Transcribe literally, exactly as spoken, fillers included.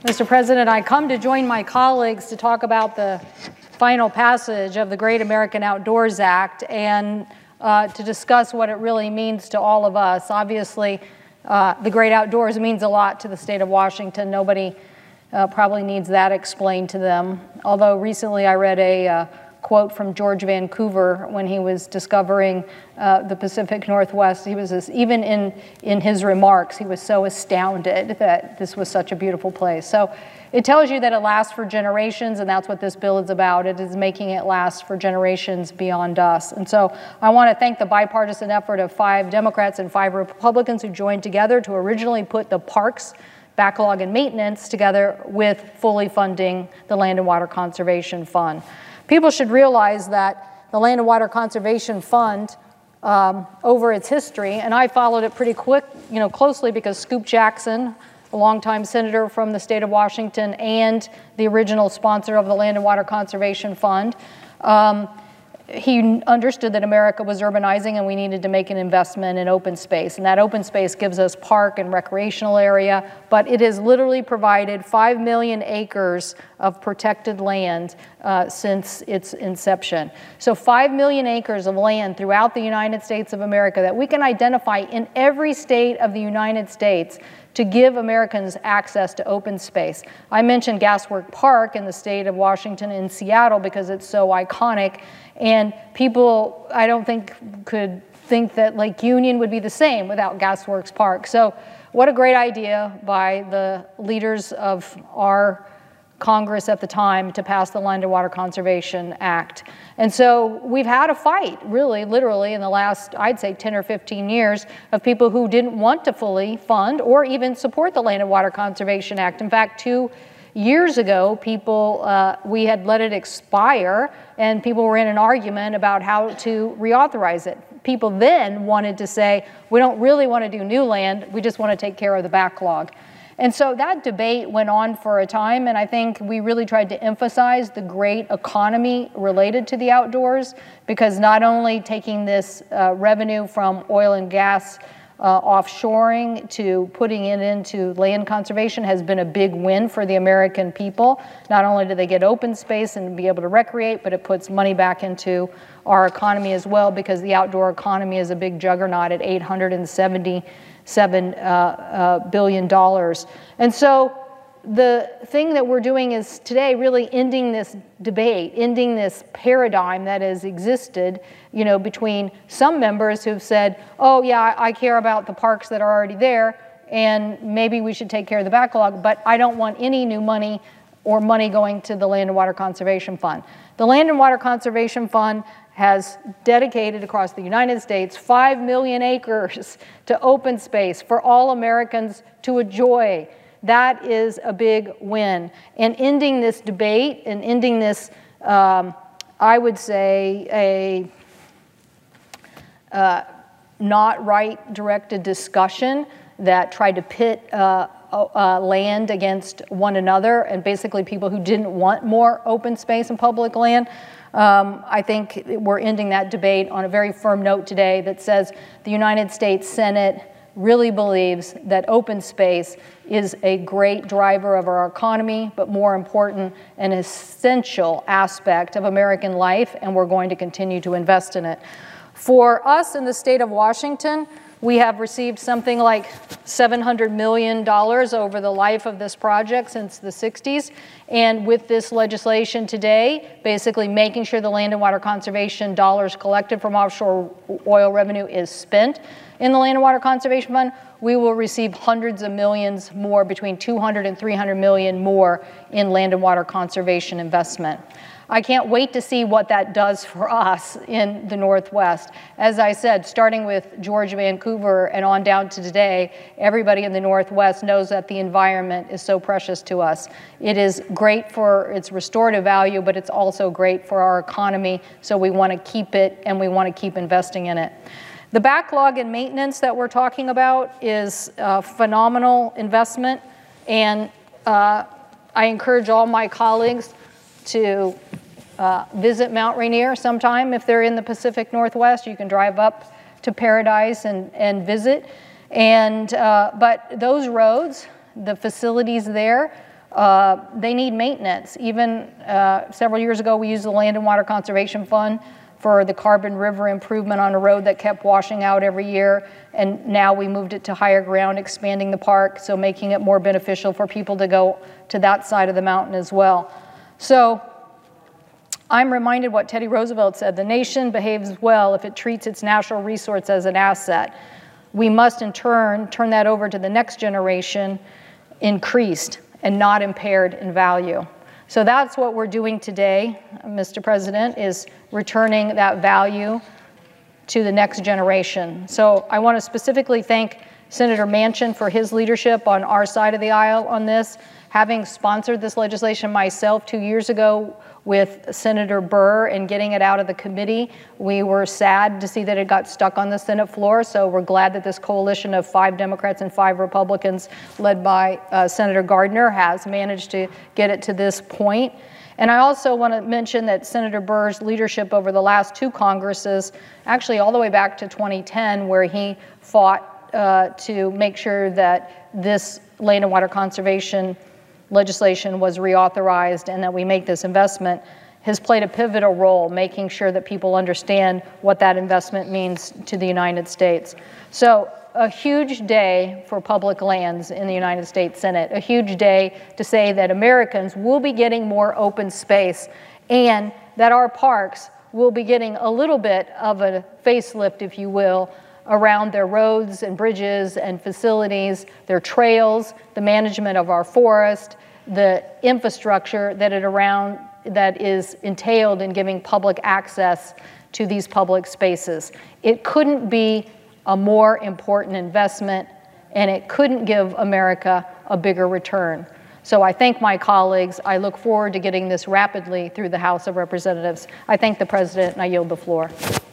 Mister President, I come to join my colleagues to talk about the final passage of the Great American Outdoors Act and uh, to discuss what it really means to all of us. Obviously, uh, the great outdoors means a lot to the state of Washington. Nobody uh, probably needs that explained to them. Although recently I read a uh, quote from George Vancouver when he was discovering uh, the Pacific Northwest. He was, just, even in, in his remarks, he was so astounded that this was such a beautiful place. So it tells you that it lasts for generations, and that's what this bill is about. It is making it last for generations beyond us. And so I want to thank the bipartisan effort of five Democrats and five Republicans who joined together to originally put the parks backlog and maintenance together with fully funding the Land and Water Conservation Fund. People should realize that the Land and Water Conservation Fund, um, over its history, and I followed it pretty quick, you know, closely because Scoop Jackson, a longtime senator from the state of Washington and the original sponsor of the Land and Water Conservation Fund, um, he understood that America was urbanizing and we needed to make an investment in open space. And that open space gives us park and recreational area, but it has literally provided five million acres of protected land uh, since its inception. So five million acres of land throughout the United States of America that we can identify in every state of the United States to give Americans access to open space. I mentioned Gasworks Park in the state of Washington in Seattle because it's so iconic, and people, I don't think, could think that Lake Union would be the same without Gasworks Park. So what a great idea by the leaders of our Congress at the time to pass the Land and Water Conservation Act. And so we've had a fight, really, literally, in the last, I'd say, ten or fifteen years of people who didn't want to fully fund or even support the Land and Water Conservation Act. In fact, two years ago, people, uh, we had let it expire, and people were in an argument about how to reauthorize it. People then wanted to say, we don't really want to do new land, we just want to take care of the backlog. And so that debate went on for a time, and I think we really tried to emphasize the great economy related to the outdoors, because not only taking this uh, revenue from oil and gas uh, offshoring to putting it into land conservation has been a big win for the American people. Not only do they get open space and be able to recreate, but it puts money back into our economy as well, because the outdoor economy is a big juggernaut at eight hundred seventy-seven uh, uh, billion dollars. And so the thing that we're doing is today really ending this debate, ending this paradigm that has existed, you know, between some members who've said, oh yeah, I care about the parks that are already there, and maybe we should take care of the backlog, but I don't want any new money or money going to the Land and Water Conservation Fund. The Land and Water Conservation Fund has dedicated across the United States five million acres to open space for all Americans to enjoy. That is a big win. And ending this debate and ending this, um, I would say, a uh, not right directed discussion that tried to pit uh, uh, land against one another, and basically people who didn't want more open space and public land. Um, I think we're ending that debate on a very firm note today that says the United States Senate really believes that open space is a great driver of our economy, but more important, an essential aspect of American life, and we're going to continue to invest in it. For us in the state of Washington, we have received something like seven hundred million dollars over the life of this project since the sixties. And with this legislation today, basically making sure the land and water conservation dollars collected from offshore oil revenue is spent in the Land and Water Conservation Fund, we will receive hundreds of millions more, between two hundred and three hundred million more in land and water conservation investment. I can't wait to see what that does for us in the Northwest. As I said, starting with George Vancouver and on down to today, everybody in the Northwest knows that the environment is so precious to us. It is great for its restorative value, but it's also great for our economy, so we want to keep it and we want to keep investing in it. The backlog and maintenance that we're talking about is a phenomenal investment, and uh, I encourage all my colleagues to uh, visit Mount Rainier sometime. If they're in the Pacific Northwest, you can drive up to Paradise and, and visit. And, uh, but those roads, the facilities there, Uh, they need maintenance. Even uh, several years ago, we used the Land and Water Conservation Fund for the Carbon River improvement on a road that kept washing out every year, and now we moved it to higher ground, expanding the park, so making it more beneficial for people to go to that side of the mountain as well. So I'm reminded what Teddy Roosevelt said: the nation behaves well if it treats its natural resource as an asset. We must in turn turn that over to the next generation increased and not impaired in value. So that's what we're doing today, Mister President, is returning that value to the next generation. So I want to specifically thank Senator Manchin for his leadership on our side of the aisle on this. Having sponsored this legislation myself two years ago with Senator Burr and getting it out of the committee, we were sad to see that it got stuck on the Senate floor. So we're glad that this coalition of five Democrats and five Republicans, led by uh, Senator Gardner, has managed to get it to this point. And I also want to mention that Senator Burr's leadership over the last two Congresses, actually all the way back to twenty ten, where he fought uh, to make sure that this land and water conservation legislation was reauthorized and that we make this investment, has played a pivotal role making sure that people understand what that investment means to the United States. So a huge day for public lands in the United States Senate, a huge day to say that Americans will be getting more open space and that our parks will be getting a little bit of a facelift, if you will, around their roads and bridges and facilities, their trails, the management of our forest, the infrastructure that it around that is entailed in giving public access to these public spaces. It couldn't be a more important investment, and it couldn't give America a bigger return. So I thank my colleagues. I look forward to getting this rapidly through the House of Representatives. I thank the President, and I yield the floor.